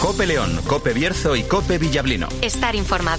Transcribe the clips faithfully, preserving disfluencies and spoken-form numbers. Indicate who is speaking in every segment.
Speaker 1: COPE León, COPE Bierzo y COPE Villablino.
Speaker 2: Estar informado.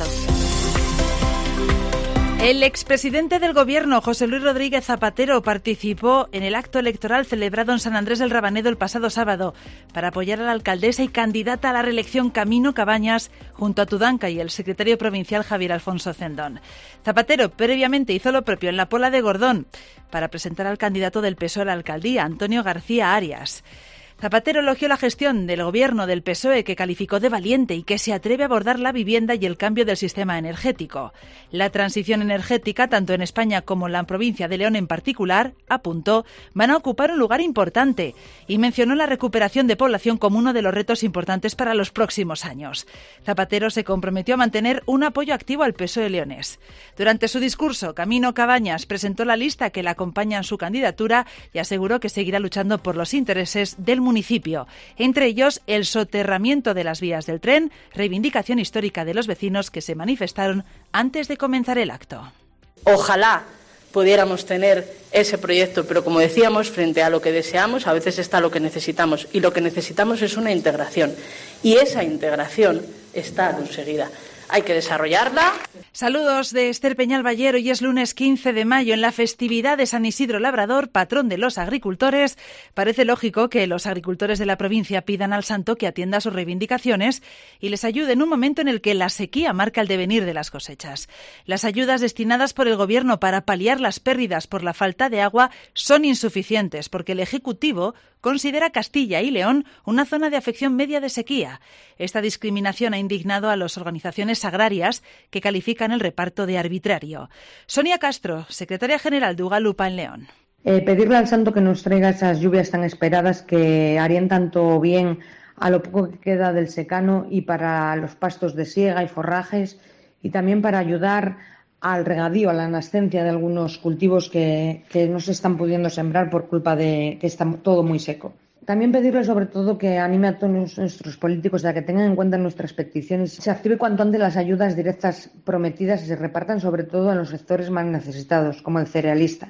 Speaker 3: El expresidente del Gobierno, José Luis Rodríguez Zapatero, participó en el acto electoral celebrado en San Andrés del Rabanedo el pasado sábado para apoyar a la alcaldesa y candidata a la reelección Camino Cabañas junto a Tudanca y el secretario provincial Javier Alfonso Cendón. Zapatero previamente hizo lo propio en la Pola de Gordón para presentar al candidato del P S O E a la alcaldía, Antonio García Arias. Zapatero elogió la gestión del gobierno del P S O E, que calificó de valiente y que se atreve a abordar la vivienda y el cambio del sistema energético. La transición energética, tanto en España como en la provincia de León en particular, apuntó, van a ocupar un lugar importante y mencionó la recuperación de población como uno de los retos importantes para los próximos años. Zapatero se comprometió a mantener un apoyo activo al P S O E leonés. Durante su discurso, Camino Cabañas presentó la lista que le acompaña en su candidatura y aseguró que seguirá luchando por los intereses del municipio, entre ellos el soterramiento de las vías del tren, reivindicación histórica de los vecinos que se manifestaron antes de comenzar el acto.
Speaker 4: Ojalá pudiéramos tener ese proyecto, pero como decíamos, frente a lo que deseamos, a veces está lo que necesitamos, y lo que necesitamos es una integración, y esa integración está conseguida. Hay que desarrollarla.
Speaker 3: Saludos de Esther Peñal Bayer. Hoy es lunes quince de mayo. En la festividad de San Isidro Labrador, patrón de los agricultores, parece lógico que los agricultores de la provincia pidan al santo que atienda sus reivindicaciones y les ayude en un momento en el que la sequía marca el devenir de las cosechas. Las ayudas destinadas por el Gobierno para paliar las pérdidas por la falta de agua son insuficientes porque el Ejecutivo considera Castilla y León una zona de afección media de sequía. Esta discriminación ha indignado a las organizaciones agrarias que califican el reparto de arbitrario. Sonia Castro, secretaria general de Ugalupa en León.
Speaker 5: Eh, pedirle al santo que nos traiga esas lluvias tan esperadas que harían tanto bien a lo poco que queda del secano y para los pastos de siega y forrajes, y también para ayudar al regadío, a la nascencia de algunos cultivos que, que no se están pudiendo sembrar por culpa de que está todo muy seco. También pedirle sobre todo que anime a todos nuestros políticos a que tengan en cuenta nuestras peticiones, se active cuanto antes las ayudas directas prometidas y se repartan sobre todo en los sectores más necesitados, como el cerealista.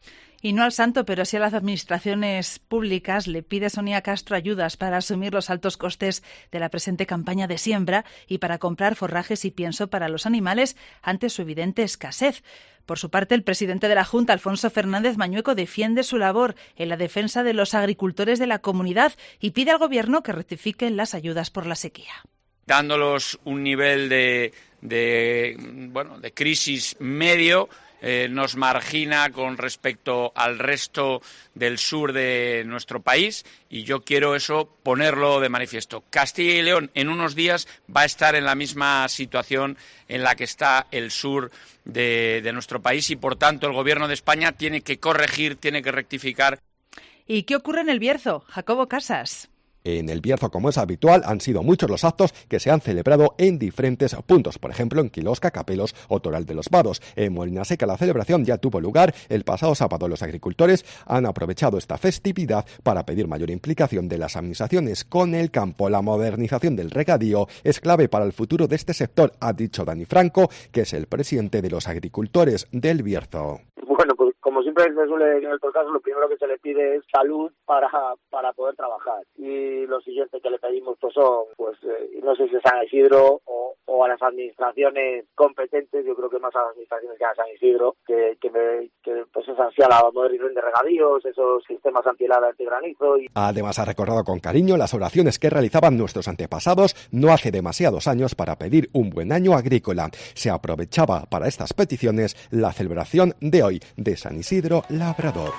Speaker 3: Y no al santo, pero sí a las administraciones públicas, le pide Sonia Castro ayudas para asumir los altos costes de la presente campaña de siembra y para comprar forrajes y pienso para los animales ante su evidente escasez. Por su parte, el presidente de la Junta, Alfonso Fernández Mañueco, defiende su labor en la defensa de los agricultores de la comunidad y pide al Gobierno que rectifiquen las ayudas por la sequía.
Speaker 6: Dándolos un nivel de, de, bueno, de crisis medio, Eh, nos margina con respecto al resto del sur de nuestro país y yo quiero eso ponerlo de manifiesto. Castilla y León en unos días va a estar en la misma situación en la que está el sur de, de nuestro país y por tanto el Gobierno de España tiene que corregir, tiene que rectificar.
Speaker 3: ¿Y qué ocurre en el Bierzo? Jacobo Casas.
Speaker 7: En el Bierzo, como es habitual, han sido muchos los actos que se han celebrado en diferentes puntos, por ejemplo en Quilosca, Capelos o Toral de los Vados. En Molinaseca la celebración ya tuvo lugar el pasado sábado. Los agricultores han aprovechado esta festividad para pedir mayor implicación de las administraciones con el campo. La modernización del regadío es clave para el futuro de este sector, ha dicho Dani Franco, que es el presidente de los agricultores del Bierzo.
Speaker 8: Bueno, pues como siempre se suele en estos casos, lo primero que se le pide es salud para, para poder trabajar. Y lo siguiente que le pedimos pues son, pues eh, no sé si es San Isidro o, o a las administraciones competentes, yo creo que más a las administraciones que a San Isidro, que, que, me, que pues es ansía la modernización de regadíos, esos sistemas antihelada, antigranizo. Y...
Speaker 7: Además ha recordado con cariño las oraciones que realizaban nuestros antepasados no hace demasiados años para pedir un buen año agrícola. Se aprovechaba para estas peticiones la celebración de hoy de San Isidro Labrador.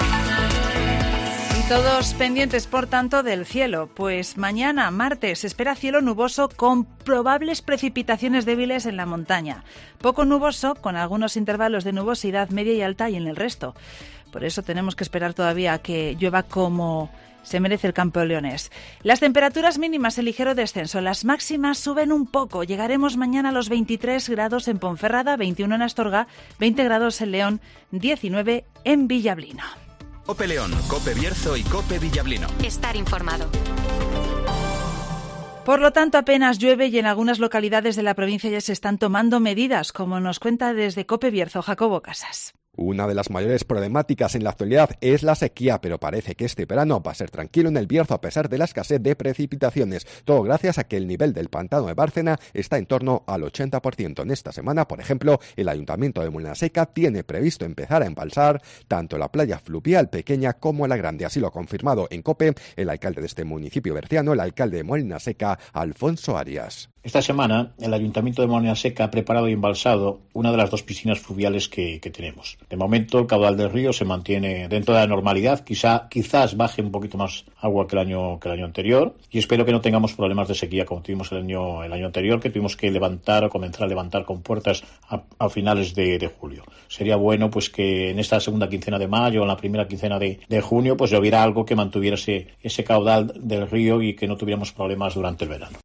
Speaker 3: Y todos pendientes, por tanto, del cielo, pues mañana, martes, se espera cielo nuboso con probables precipitaciones débiles en la montaña. Poco nuboso, con algunos intervalos de nubosidad media y alta y en el resto. Por eso tenemos que esperar todavía a que llueva como se merece el campo leonés. Las temperaturas mínimas en ligero descenso, las máximas suben un poco. Llegaremos mañana a los veintitrés grados en Ponferrada, veintiuno en Astorga, veinte grados en León, diecinueve en Villablino.
Speaker 1: COPE León, COPE Bierzo y COPE Villablino.
Speaker 2: Estar informado.
Speaker 3: Por lo tanto, apenas llueve y en algunas localidades de la provincia ya se están tomando medidas, como nos cuenta desde COPE Bierzo Jacobo Casas.
Speaker 7: Una de las mayores problemáticas en la actualidad es la sequía, pero parece que este verano va a ser tranquilo en el Bierzo a pesar de la escasez de precipitaciones. Todo gracias a que el nivel del pantano de Bárcena está en torno al ochenta por ciento. En esta semana, por ejemplo, el Ayuntamiento de Molinaseca tiene previsto empezar a embalsar tanto la playa fluvial pequeña como la grande. Así lo ha confirmado en COPE el alcalde de este municipio berciano, el alcalde de Molinaseca, Alfonso Arias.
Speaker 2: Esta semana, el Ayuntamiento de Molinaseca ha preparado y embalsado una de las dos piscinas fluviales que, que tenemos. De momento, el caudal del río se mantiene dentro de la normalidad. Quizá, quizás baje un poquito más agua que el año que el año anterior. Y espero que no tengamos problemas de sequía como tuvimos el año el año anterior, que tuvimos que levantar o comenzar a levantar compuertas a, a finales de, de julio. Sería bueno pues que en esta segunda quincena de mayo o en la primera quincena de, de junio pues hubiera algo que mantuviera ese, ese caudal del río y que no tuviéramos problemas durante el verano.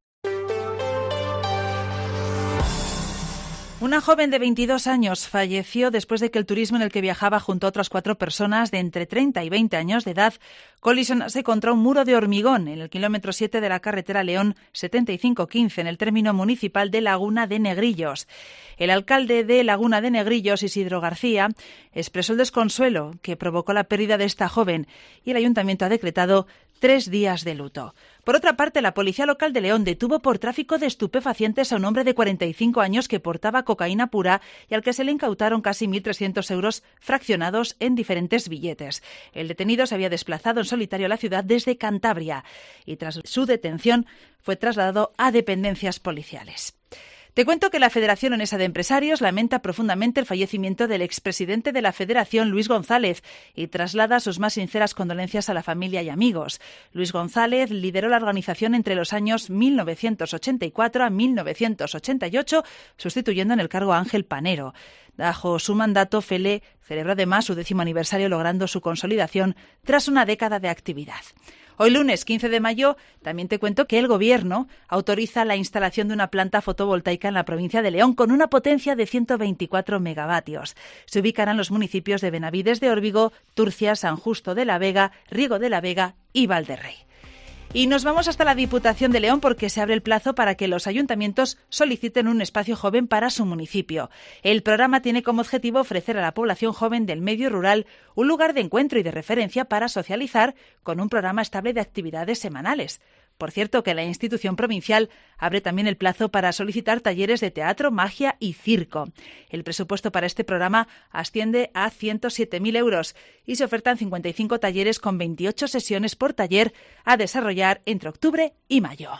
Speaker 3: Una joven de veintidós años falleció después de que el turismo en el que viajaba junto a otras cuatro personas de entre treinta y veinte años de edad colisionase contra un muro de hormigón en el kilómetro siete de la carretera León setenta y cinco quince en el término municipal de Laguna de Negrillos. El alcalde de Laguna de Negrillos, Isidro García, expresó el desconsuelo que provocó la pérdida de esta joven y el ayuntamiento ha decretado tres días de luto. Por otra parte, la policía local de León detuvo por tráfico de estupefacientes a un hombre de cuarenta y cinco años que portaba cocaína pura y al que se le incautaron casi mil trescientos euros fraccionados en diferentes billetes. El detenido se había desplazado en solitario a la ciudad desde Cantabria y tras su detención fue trasladado a dependencias policiales. Te cuento que la Federación Leonesa de Empresarios lamenta profundamente el fallecimiento del expresidente de la Federación, Luis González, y traslada sus más sinceras condolencias a la familia y amigos. Luis González lideró la organización entre los años mil novecientos ochenta y cuatro a mil novecientos ochenta y ocho, sustituyendo en el cargo a Ángel Panero. Bajo su mandato, Fele celebró además su décimo aniversario, logrando su consolidación tras una década de actividad. Hoy lunes quince de mayo también te cuento que el Gobierno autoriza la instalación de una planta fotovoltaica en la provincia de León con una potencia de ciento veinticuatro megavatios. Se ubicarán los municipios de Benavides de Órbigo, Turcia, San Justo de la Vega, Riego de la Vega y Valderrey. Y nos vamos hasta la Diputación de León porque se abre el plazo para que los ayuntamientos soliciten un espacio joven para su municipio. El programa tiene como objetivo ofrecer a la población joven del medio rural un lugar de encuentro y de referencia para socializar con un programa estable de actividades semanales. Por cierto, que la institución provincial abre también el plazo para solicitar talleres de teatro, magia y circo. El presupuesto para este programa asciende a ciento siete mil euros y se ofertan cincuenta y cinco talleres con veintiocho sesiones por taller a desarrollar entre octubre y mayo.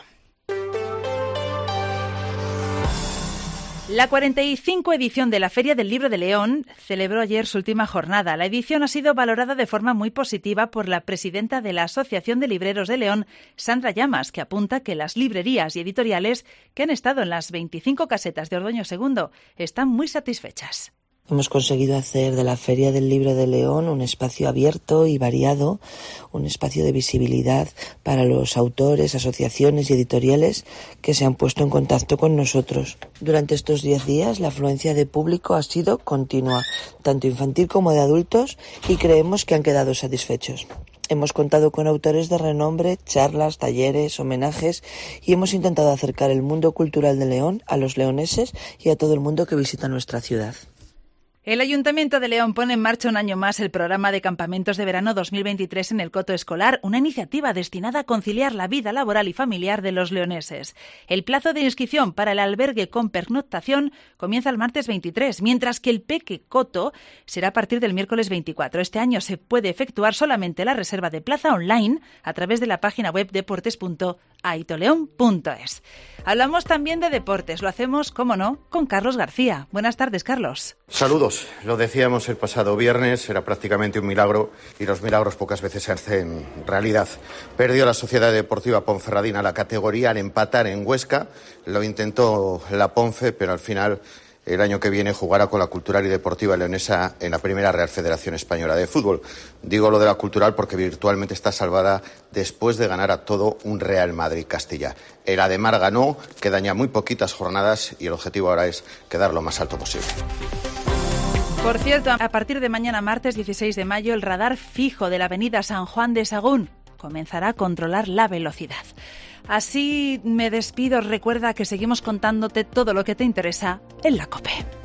Speaker 3: La cuarenta y cinco edición de la Feria del Libro de León celebró ayer su última jornada. La edición ha sido valorada de forma muy positiva por la presidenta de la Asociación de Libreros de León, Sandra Llamas, que apunta que las librerías y editoriales que han estado en las veinticinco casetas de Ordoño segundo están muy satisfechas.
Speaker 9: Hemos conseguido hacer de la Feria del Libro de León un espacio abierto y variado, un espacio de visibilidad para los autores, asociaciones y editoriales que se han puesto en contacto con nosotros. Durante estos diez días la afluencia de público ha sido continua, tanto infantil como de adultos, y creemos que han quedado satisfechos. Hemos contado con autores de renombre, charlas, talleres, homenajes y hemos intentado acercar el mundo cultural de León a los leoneses y a todo el mundo que visita nuestra ciudad.
Speaker 3: El Ayuntamiento de León pone en marcha un año más el programa de campamentos de verano dos mil veintitrés en el Coto Escolar, una iniciativa destinada a conciliar la vida laboral y familiar de los leoneses. El plazo de inscripción para el albergue con pernoctación comienza el martes veintitrés, mientras que el Peque Coto será a partir del miércoles veinticuatro. Este año se puede efectuar solamente la reserva de plaza online a través de la página web deportes punto aitoleón punto es. Hablamos también de deportes, lo hacemos, como no, con Carlos García. Buenas tardes, Carlos.
Speaker 10: Saludos. Lo decíamos el pasado viernes, era prácticamente un milagro y los milagros pocas veces se hacen realidad. Perdió la Sociedad Deportiva Ponferradina la categoría al empatar en Huesca. Lo intentó la Ponfe, pero al final el año que viene jugará con la Cultural y Deportiva Leonesa en la primera Real Federación Española de Fútbol. Digo lo de la Cultural porque virtualmente está salvada después de ganar a todo un Real Madrid Castilla. El Ademar ganó, quedan ya muy poquitas jornadas y el objetivo ahora es quedar lo más alto posible.
Speaker 3: Por cierto, a partir de mañana martes dieciséis de mayo, el radar fijo de la avenida San Juan de Sagún comenzará a controlar la velocidad. Así me despido. Recuerda que seguimos contándote todo lo que te interesa en la COPE.